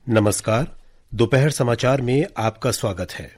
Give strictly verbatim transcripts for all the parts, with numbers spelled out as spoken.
नमस्कार। दोपहर समाचार में आपका स्वागत है।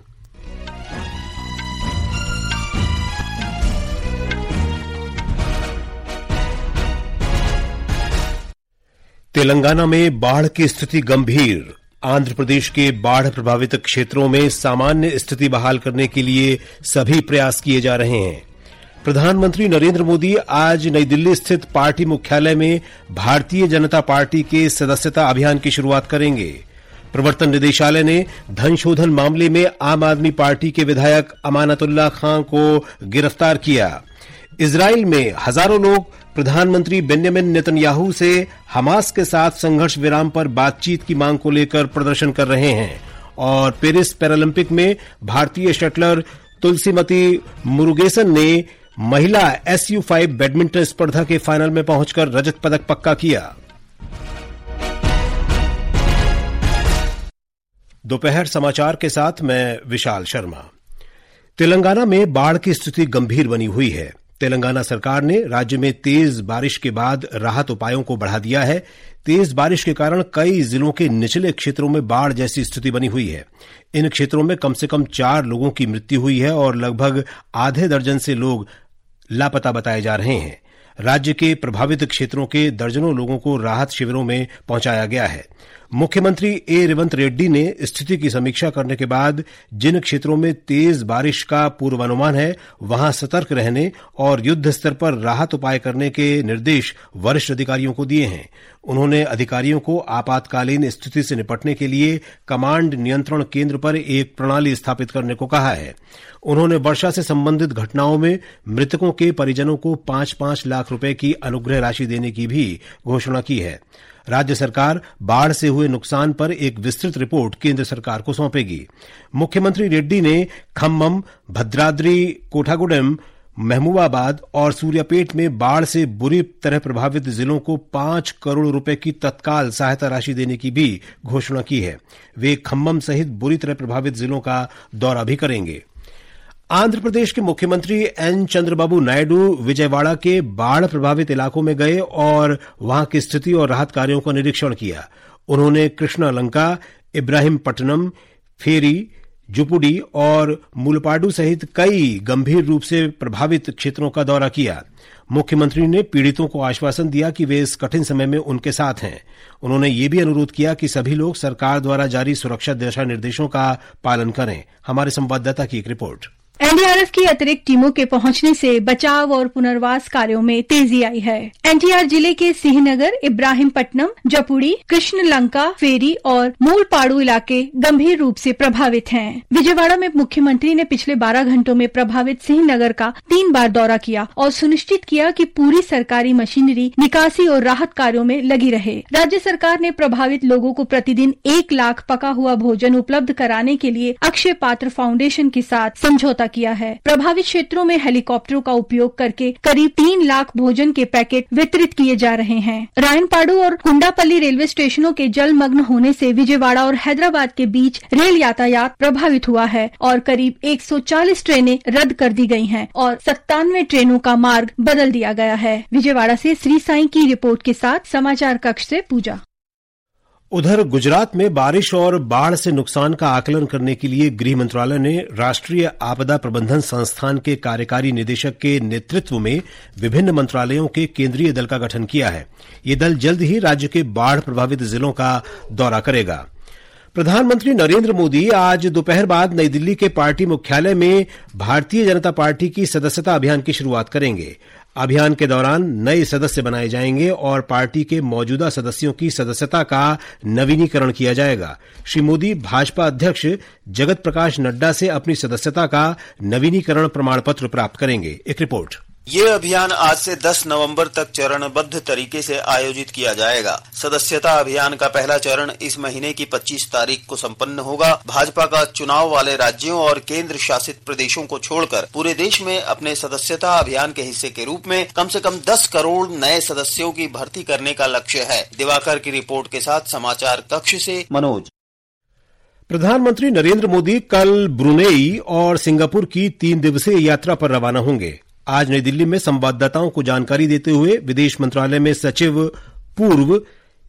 तेलंगाना में बाढ़ की स्थिति गंभीर। आंध्र प्रदेश के बाढ़ प्रभावित क्षेत्रों में सामान्य स्थिति बहाल करने के लिए सभी प्रयास किए जा रहे हैं। प्रधानमंत्री नरेंद्र मोदी आज नई दिल्ली स्थित पार्टी मुख्यालय में भारतीय जनता पार्टी के सदस्यता अभियान की शुरुआत करेंगे। प्रवर्तन निदेशालय ने धन शोधन मामले में आम आदमी पार्टी के विधायक अमानतुल्लाह खां को गिरफ्तार किया। इजराइल में हजारों लोग प्रधानमंत्री बेंजामिन नेतन्याहू से हमास के साथ संघर्ष विराम पर बातचीत की मांग को लेकर प्रदर्शन कर रहे हैं। और पेरिस पैरालंपिक में भारतीय शटलर तुलसीमती मुरुगेसन ने महिला एस यू फाइव बैडमिंटन स्पर्धा के फाइनल में पहुंचकर रजत पदक पक्का किया। दोपहर समाचार के साथ मैं विशाल शर्मा। तेलंगाना में बाढ़ की स्थिति गंभीर बनी हुई है। तेलंगाना सरकार ने राज्य में तेज बारिश के बाद राहत उपायों को बढ़ा दिया है। तेज बारिश के कारण कई जिलों के निचले क्षेत्रों में बाढ़ जैसी स्थिति बनी हुई है। इन क्षेत्रों में कम से कम चार लोगों की मृत्यु हुई है और लगभग आधे दर्जन से लोग लापता बताए जा रहे हैं। राज्य के प्रभावित क्षेत्रों के दर्जनों लोगों को राहत शिविरों में पहुंचाया गया है। मुख्यमंत्री ए रेवंत रेड्डी ने स्थिति की समीक्षा करने के बाद जिन क्षेत्रों में तेज बारिश का पूर्वानुमान है वहां सतर्क रहने और युद्ध स्तर पर राहत उपाय करने के निर्देश वरिष्ठ अधिकारियों को दिए हैं। उन्होंने अधिकारियों को आपातकालीन स्थिति से निपटने के लिए कमांड नियंत्रण केंद्र पर एक प्रणाली स्थापित करने को कहा है। उन्होंने वर्षा से संबंधित घटनाओं में मृतकों के परिजनों को पांच पांच लाख रुपए की अनुग्रह राशि देने की भी घोषणा की है। राज्य सरकार बाढ़ से हुए नुकसान पर एक विस्तृत रिपोर्ट केंद्र सरकार को सौंपेगी। मुख्यमंत्री रेड्डी ने खम्मम, भद्राद्री कोठागुडेम, महबूबाबाद और सूर्यापेट में बाढ़ से बुरी तरह प्रभावित जिलों को पांच करोड़ रुपए की तत्काल सहायता राशि देने की भी घोषणा की है। वे खम्मम सहित बुरी तरह प्रभावित जिलों का दौरा भी करेंगे। आंध्र प्रदेश के मुख्यमंत्री एन चंद्रबाबू नायडू विजयवाड़ा के बाढ़ प्रभावित इलाकों में गए और वहां की स्थिति और राहत कार्यों का निरीक्षण किया। उन्होंने कृष्णालंका, इब्राहिमपट्टनम, फेरी, जुपुडी और मुलपाडू सहित कई गंभीर रूप से प्रभावित क्षेत्रों का दौरा किया। मुख्यमंत्री ने पीड़ितों को आश्वासन दिया कि वे इस कठिन समय में उनके साथ हैं। उन्होंने ये भी अनुरोध किया कि सभी लोग सरकार द्वारा जारी सुरक्षा दिशा निर्देशों का पालन करें। हमारे संवाददाता की एक रिपोर्ट। एन डी आर एफ की अतिरिक्त टीमों के पहुंचने से बचाव और पुनर्वास कार्यों में तेजी आई है। एन टी आर जिले के सिंहनगर, इब्राहिमपट्टनम, जपुड़ी, कृष्णलंका, फेरी और मूलपाड़ू इलाके गंभीर रूप से प्रभावित हैं। विजयवाड़ा में मुख्यमंत्री ने पिछले बारह घंटों में प्रभावित सिंहनगर का तीन बार दौरा किया और सुनिश्चित किया कि पूरी सरकारी मशीनरी निकासी और राहत कार्यों में लगी रहे। राज्य सरकार ने प्रभावित लोगों को प्रतिदिन एक लाख पका हुआ भोजन उपलब्ध कराने के लिए अक्षय पात्र फाउंडेशन के साथ समझौता किया है। प्रभावित क्षेत्रों में हेलीकॉप्टरों का उपयोग करके करीब तीन लाख भोजन के पैकेट वितरित किए जा रहे हैं। रायनपाडू और कुंडापल्ली रेलवे स्टेशनों के जलमग्न होने से विजयवाड़ा और हैदराबाद के बीच रेल यातायात प्रभावित हुआ है और करीब एक सौ चालीस ट्रेनें रद्द कर दी गई हैं और सत्तानवे ट्रेनों का मार्ग बदल दिया गया है। विजयवाड़ा से श्री साई की रिपोर्ट के साथ समाचार कक्ष से पूजा। उधर गुजरात में बारिश और बाढ़ से नुकसान का आकलन करने के लिए गृह मंत्रालय ने राष्ट्रीय आपदा प्रबंधन संस्थान के कार्यकारी निदेशक के नेतृत्व में विभिन्न मंत्रालयों के केंद्रीय दल का गठन किया है। ये दल जल्द ही राज्य के बाढ़ प्रभावित जिलों का दौरा करेगा। प्रधानमंत्री नरेंद्र मोदी आज दोपहर बाद नई दिल्ली के पार्टी मुख्यालय में भारतीय जनता पार्टी की सदस्यता अभियान की शुरुआत करेंगे। अभियान के दौरान नए सदस्य बनाए जाएंगे और पार्टी के मौजूदा सदस्यों की सदस्यता का नवीनीकरण किया जाएगा। श्री मोदी भाजपा अध्यक्ष जगत प्रकाश नड्डा से अपनी सदस्यता का नवीनीकरण प्रमाण पत्र प्राप्त करेंगे। एक रिपोर्ट। ये अभियान आज से दस नवंबर तक चरणबद्ध तरीके से आयोजित किया जाएगा। सदस्यता अभियान का पहला चरण इस महीने की पच्चीस तारीख को संपन्न होगा। भाजपा का चुनाव वाले राज्यों और केंद्र शासित प्रदेशों को छोड़कर पूरे देश में अपने सदस्यता अभियान के हिस्से के रूप में कम से कम दस करोड़ नए सदस्यों की भर्ती करने का लक्ष्य है। दिवाकर की रिपोर्ट के साथ समाचार कक्ष से मनोज। प्रधानमंत्री नरेंद्र मोदी कल ब्रुनेई और सिंगापुर की तीन दिवसीय यात्रा पर रवाना होंगे। आज नई दिल्ली में संवाददाताओं को जानकारी देते हुए विदेश मंत्रालय में सचिव पूर्व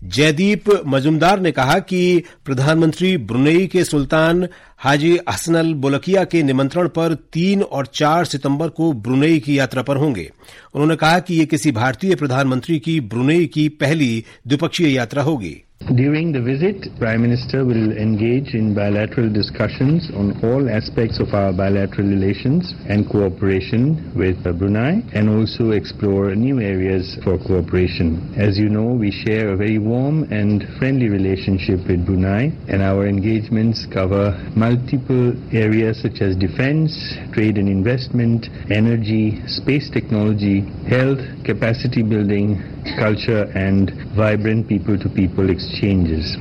जयदीप मजुमदार ने कहा कि प्रधानमंत्री ब्रुनेई के सुल्तान हाजी हसनल बोलकिया के निमंत्रण पर तीन और चार सितंबर को ब्रुनेई की यात्रा पर होंगे। उन्होंने कहा कि ये किसी भारतीय प्रधानमंत्री की ब्रुनेई की पहली द्विपक्षीय यात्रा होगी। During the visit, Prime Minister will engage in bilateral discussions on all aspects of our bilateral relations and cooperation with Brunei, and also explore new areas for cooperation. As you know, we share a very warm and friendly relationship with Brunei, and our engagements cover multiple areas such as defense, trade and investment, energy, space technology, health, capacity building, culture and vibrant people-to-people exchanges.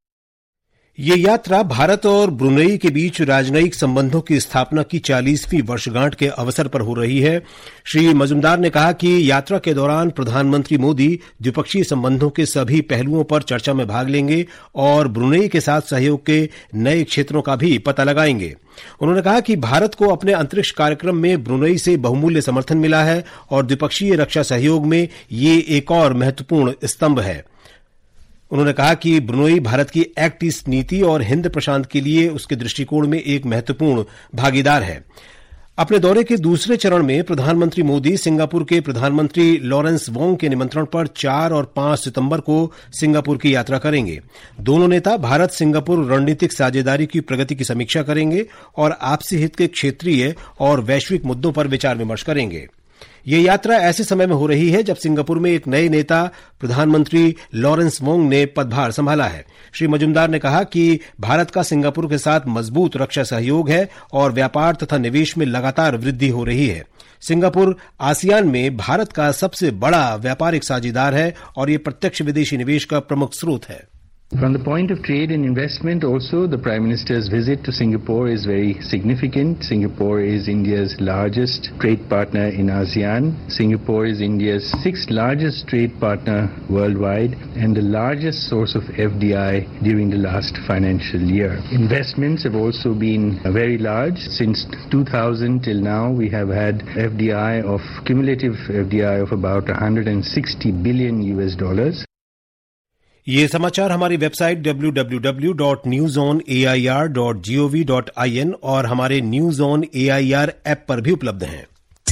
ये यात्रा भारत और Brunei के बीच राजनयिक संबंधों की स्थापना की चालीसवीं वर्षगांठ के अवसर पर हो रही है। श्री मजुमदार ने कहा कि यात्रा के दौरान प्रधानमंत्री मोदी द्विपक्षीय संबंधों के सभी पहलुओं पर चर्चा में भाग लेंगे और ब्रुनेई के साथ सहयोग के नए क्षेत्रों का भी पता लगाएंगे। उन्होंने कहा कि भारत को अपने अंतरिक्ष कार्यक्रम में ब्रुनेई से बहुमूल्य समर्थन मिला है और द्विपक्षीय रक्षा सहयोग में ये एक और महत्वपूर्ण स्तंभ है। उन्होंने कहा कि ब्रुनेई भारत की एक्ट ईस्ट नीति और हिंद प्रशांत के लिए उसके दृष्टिकोण में एक महत्वपूर्ण भागीदार है। अपने दौरे के दूसरे चरण में प्रधानमंत्री मोदी सिंगापुर के प्रधानमंत्री लॉरेंस वोंग के निमंत्रण पर चार और पांच सितंबर को सिंगापुर की यात्रा करेंगे। दोनों नेता भारत सिंगापुर रणनीतिक साझेदारी की प्रगति की समीक्षा करेंगे और आपसी हित के क्षेत्रीय और वैश्विक मुद्दों पर विचार विमर्श करेंगे। ये यात्रा ऐसे समय में हो रही है जब सिंगापुर में एक नए नेता प्रधानमंत्री लॉरेंस वोंग ने पदभार संभाला है। श्री मजुमदार ने कहा कि भारत का सिंगापुर के साथ मजबूत रक्षा सहयोग है और व्यापार तथा निवेश में लगातार वृद्धि हो रही है। सिंगापुर आसियान में भारत का सबसे बड़ा व्यापारिक साझेदार है और ये प्रत्यक्ष विदेशी निवेश का प्रमुख स्रोत है। From the point of trade and investment also, the Prime Minister's visit to Singapore is very significant. Singapore is India's largest trade partner in ASEAN. Singapore is India's sixth largest trade partner worldwide and the largest source of F D I during the last financial year. Investments have also been very large. Since two thousand till now, we have had F D I of, cumulative F D I of about one hundred sixty billion U S dollars. ये समाचार हमारी website W W W dot news on A I R dot G O V dot I N और हमारे news on A I R app पर भी उपलब्ध हैं।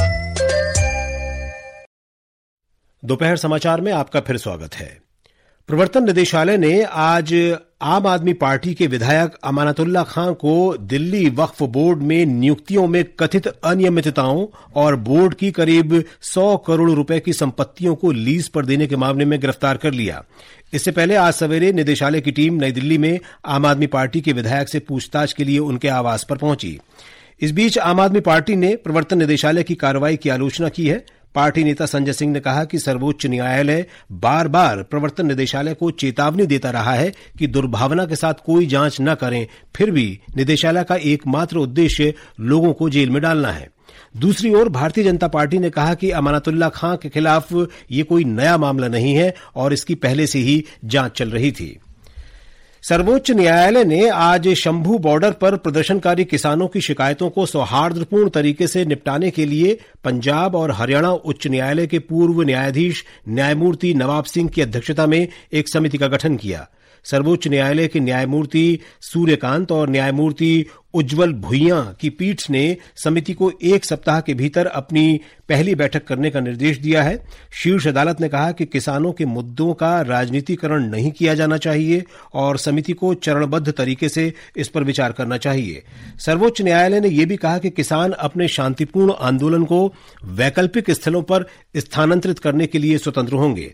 दोपहर समाचार में आपका फिर स्वागत है। प्रवर्तन निदेशालय ने आज आम आदमी पार्टी के विधायक अमानतुल्लाह खां को दिल्ली वक्फ बोर्ड में नियुक्तियों में कथित अनियमितताओं और बोर्ड की करीब सौ करोड़ रुपए की संपत्तियों को लीज पर देने के मामले में गिरफ्तार कर लिया। इससे पहले आज सवेरे निदेशालय की टीम नई दिल्ली में आम आदमी पार्टी के विधायक से पूछताछ के लिए उनके आवास पर पहुंची। इस बीच आम आदमी पार्टी ने प्रवर्तन निदेशालय की कार्रवाई की आलोचना की है। पार्टी नेता संजय सिंह ने कहा कि सर्वोच्च न्यायालय बार बार प्रवर्तन निदेशालय को चेतावनी देता रहा है कि दुर्भावना के साथ कोई जांच न करें, फिर भी निदेशालय का एकमात्र उद्देश्य लोगों को जेल में डालना है। दूसरी ओर भारतीय जनता पार्टी ने कहा कि अमानतुल्लाह खां के खिलाफ ये कोई नया मामला नहीं है और इसकी पहले से ही जांच चल रही थी। सर्वोच्च न्यायालय ने आज शंभू बॉर्डर पर प्रदर्शनकारी किसानों की शिकायतों को सौहार्दपूर्ण तरीके से निपटाने के लिए पंजाब और हरियाणा उच्च न्यायालय के पूर्व न्यायाधीश न्यायमूर्ति नवाब सिंह की अध्यक्षता में एक समिति का गठन किया। सर्वोच्च न्यायालय के न्यायमूर्ति सूर्यकांत और न्यायमूर्ति उज्जवल भुइयां की पीठ ने समिति को एक सप्ताह के भीतर अपनी पहली बैठक करने का निर्देश दिया है। शीर्ष अदालत ने कहा कि किसानों के मुद्दों का राजनीतिकरण नहीं किया जाना चाहिए और समिति को चरणबद्ध तरीके से इस पर विचार करना चाहिए। सर्वोच्च न्यायालय ने यह भी कहा कि किसान अपने शांतिपूर्ण आंदोलन को वैकल्पिक स्थलों पर स्थानांतरित करने के लिए स्वतंत्र होंगे।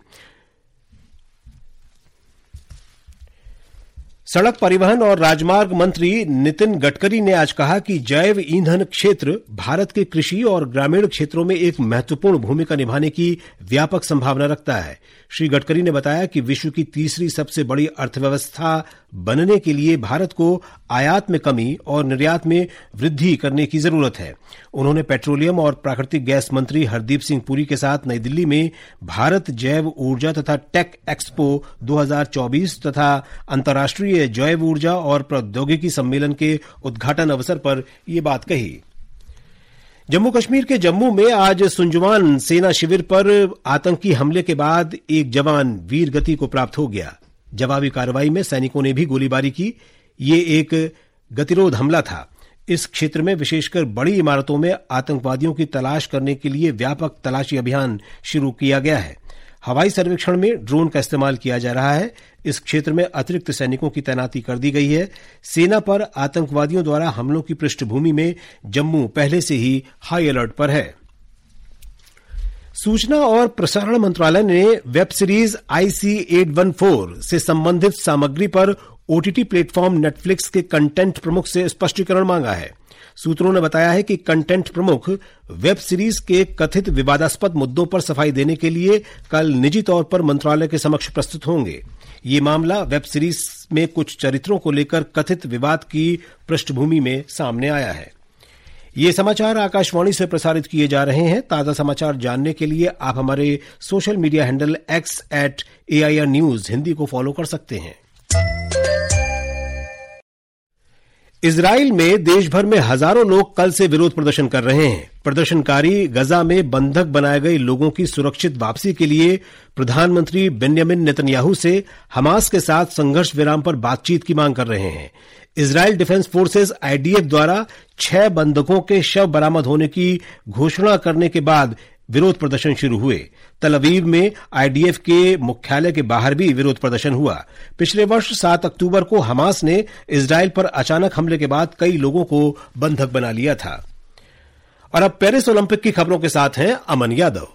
सड़क परिवहन और राजमार्ग मंत्री नितिन गडकरी ने आज कहा कि जैव ईंधन क्षेत्र भारत के कृषि और ग्रामीण क्षेत्रों में एक महत्वपूर्ण भूमिका निभाने की व्यापक संभावना रखता है। श्री गडकरी ने बताया कि विश्व की तीसरी सबसे बड़ी अर्थव्यवस्था बनने के लिए भारत को आयात में कमी और निर्यात में वृद्धि करने की जरूरत है। उन्होंने पेट्रोलियम और प्राकृतिक गैस मंत्री हरदीप सिंह पुरी के साथ नई दिल्ली में भारत जैव ऊर्जा तथा टेक एक्सपो दो हज़ार चौबीस तथा अंतर्राष्ट्रीय जैव ऊर्जा और प्रौद्योगिकी सम्मेलन के उद्घाटन अवसर पर यह बात कही। जम्मू कश्मीर के जम्मू में आज सुंजवान सेना शिविर पर आतंकी हमले के बाद एक जवान वीर गति को प्राप्त हो गया। जवाबी कार्रवाई में सैनिकों ने भी गोलीबारी की। ये एक गतिरोध हमला था। इस क्षेत्र में विशेषकर बड़ी इमारतों में आतंकवादियों की तलाश करने के लिए व्यापक तलाशी अभियान शुरू किया गया है। हवाई सर्वेक्षण में ड्रोन का इस्तेमाल किया जा रहा है। इस क्षेत्र में अतिरिक्त सैनिकों की तैनाती कर दी गई है। सेना पर आतंकवादियों द्वारा हमलों की पृष्ठभूमि में जम्मू पहले से ही हाई अलर्ट पर है। सूचना और प्रसारण मंत्रालय ने वेब सीरीज आई सी आठ सौ चौदह से संबंधित सामग्री पर ओटीटी प्लेटफॉर्म नेटफ्लिक्स के कंटेंट प्रमुख से स्पष्टीकरण मांगा है। सूत्रों ने बताया है कि कंटेंट प्रमुख वेब सीरीज के कथित विवादास्पद मुद्दों पर सफाई देने के लिए कल निजी तौर पर मंत्रालय के समक्ष प्रस्तुत होंगे। ये मामला वेब सीरीज में कुछ चरित्रों को लेकर कथित विवाद की पृष्ठभूमि में सामने आया है। ये समाचार आकाशवाणी से प्रसारित किए जा रहे हैं। ताजा समाचार जानने के लिए आप हमारे social media handle X at A I R news Hindi को फॉलो कर सकते हैं। इजराइल में देश भर में हजारों लोग कल से विरोध प्रदर्शन कर रहे हैं। प्रदर्शनकारी गजा में बंधक बनाए गए लोगों की सुरक्षित वापसी के लिए प्रधानमंत्री बेन्यामिन नेतन्याहू से हमास के साथ संघर्ष विराम पर बातचीत की मांग कर रहे हैं। Israel defence forces I D F द्वारा छह बंधकों के शव बरामद होने की घोषणा करने के बाद विरोध प्रदर्शन शुरू हुए। तल अवीव में आई डी एफ के मुख्यालय के बाहर भी विरोध प्रदर्शन हुआ। पिछले वर्ष सात अक्टूबर को हमास ने इजराइल पर अचानक हमले के बाद कई लोगों को बंधक बना लिया था। और अब पेरिस ओलंपिक की खबरों के साथ हैं अमन यादव।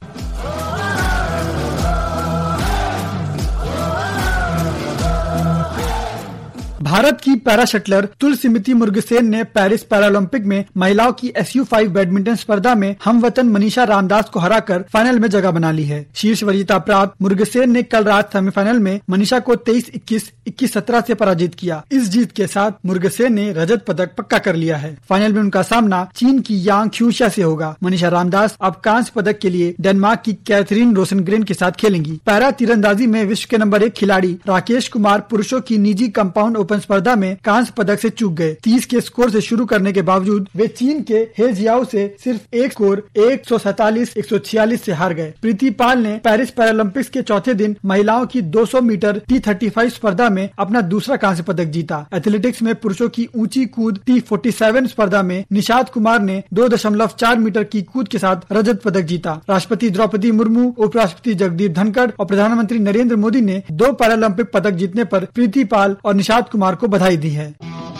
भारत की पैरा शटलर तुलसीमिति मुरुगेसन ने पेरिस पैरालंपिक में महिलाओं की एस यू फाइव बैडमिंटन स्पर्धा में हमवतन मनीषा रामदास को हराकर फाइनल में जगह बना ली है। शीर्ष वरीयता प्राप्त मुरुगेसन ने कल रात सेमीफाइनल में मनीषा को तेईस इक्कीस, इक्कीस सत्रह से पराजित किया। इस जीत के साथ मुरुगेसन ने रजत पदक पक्का कर लिया है। फाइनल में उनका सामना चीन की यांग ख्यूशिया से होगा। मनीषा रामदास अब कांस्य पदक के लिए डेनमार्क की कैथरीन रोसेनग्रेन के साथ खेलेंगी। पैरा तीरंदाजी में विश्व के नंबर एक खिलाड़ी राकेश कुमार पुरुषों की निजी कंपाउंड ओपन स्पर्धा में कांस्य पदक से चूक गए। तीस के स्कोर से शुरू करने के बावजूद वे चीन के हे जियाओ से सिर्फ एक स्कोर एक सौ सैतालीस एक सौ छियालीस से हार गए। प्रीति पाल ने पेरिस पैरालंपिक्स के चौथे दिन महिलाओं की दो सौ मीटर टी थर्टी फाइव स्पर्धा में अपना दूसरा कांस्य पदक जीता। एथलेटिक्स में पुरुषों की ऊंची कूद टी फोर्टी सेवन स्पर्धा में निशाद कुमार ने दो दशमलव चार मीटर की कूद के साथ रजत पदक जीता। राष्ट्रपति द्रौपदी मुर्मू, उपराष्ट्रपति जगदीप धनखड़ और प्रधानमंत्री नरेंद्र मोदी ने दो पैरालंपिक पदक जीतने पर प्रीति पाल और निशाद कुमार को बधाई दी है।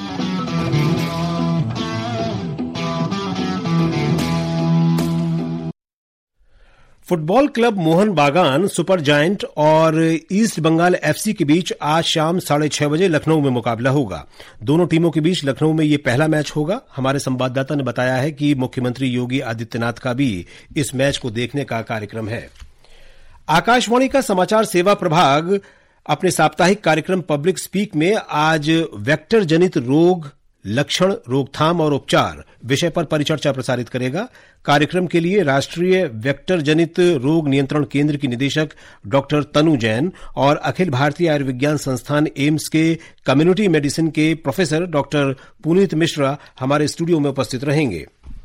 Football club Mohun Bagan super giant और ईस्ट बंगाल एफसी के बीच आज शाम साढ़े छह बजे लखनऊ में मुकाबला होगा। दोनों टीमों के बीच लखनऊ में ये पहला मैच होगा। हमारे संवाददाता ने बताया है कि मुख्यमंत्री योगी आदित्यनाथ का भी इस मैच को देखने का कार्यक्रम है। आकाशवाणी का समाचार सेवा प्रभाग अपने साप्ताहिक कार्यक्रम पब्लिक स्पीक में आज वेक्टर जनित रोग, लक्षण, रोकथाम और उपचार विषय पर परिचर्चा प्रसारित करेगा। कार्यक्रम के लिए राष्ट्रीय वेक्टर जनित रोग नियंत्रण केंद्र की निदेशक डॉक्टर तनु जैन और अखिल भारतीय आयुर्विज्ञान संस्थान एम्स के कम्युनिटी मेडिसिन के प्रोफेसर डॉक्टर पुनीत मिश्रा हमारे स्टूडियो में उपस्थित रहेंगे।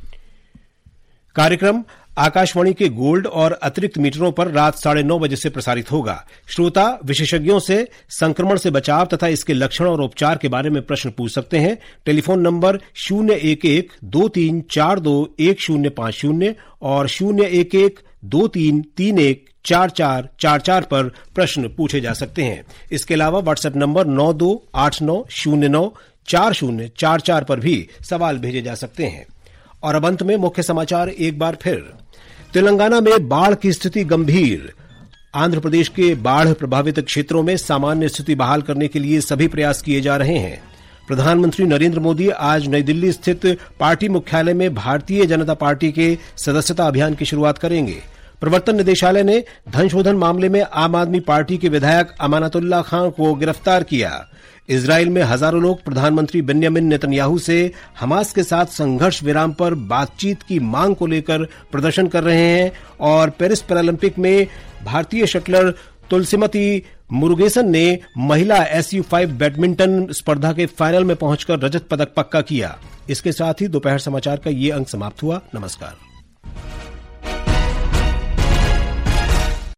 कार्यक्रम आकाशवाणी के गोल्ड और अतिरिक्त मीटरों पर रात साढ़े नौ बजे से प्रसारित होगा। श्रोता विशेषज्ञों से संक्रमण से बचाव तथा इसके लक्षण और उपचार के बारे में प्रश्न पूछ सकते हैं। टेलीफोन नंबर शून्य एक एक दो तीन चार दो एक शून्य पांच शून्य और शून्य एक एक दो तीन तीन एक चार चार चार चार पर प्रश्न पूछे जा सकते हैं। इसके अलावा व्हाट्सएप नंबर नौ दो आठ नौ शून्य नौ चार शून्य चार चार पर भी सवाल भेजे जा सकते हैं। और अब अंत में मुख्य समाचार एक बार फिर। तेलंगाना में बाढ़ की स्थिति गंभीर। आंध्र प्रदेश के बाढ़ प्रभावित क्षेत्रों में सामान्य स्थिति बहाल करने के लिए सभी प्रयास किए जा रहे हैं। प्रधानमंत्री नरेंद्र मोदी आज नई दिल्ली स्थित पार्टी मुख्यालय में भारतीय जनता पार्टी के सदस्यता अभियान की शुरुआत करेंगे। प्रवर्तन निदेशालय ने धन शोधन मामले में आम आदमी पार्टी के विधायक अमानतुल्लाह खान को गिरफ्तार किया। इजराइल में हजारों लोग प्रधानमंत्री बेन्यामिन नेतन्याहू से हमास के साथ संघर्ष विराम पर बातचीत की मांग को लेकर प्रदर्शन कर रहे हैं। और पेरिस पैरालंपिक में भारतीय शटलर तुलसीमती मुरुगेसन ने महिला एस यू फाइव बैडमिंटन स्पर्धा के फाइनल में पहुंचकर रजत पदक पक्का किया। इसके साथ ही दोपहर समाचार का ये अंक समाप्त हुआ। नमस्कार।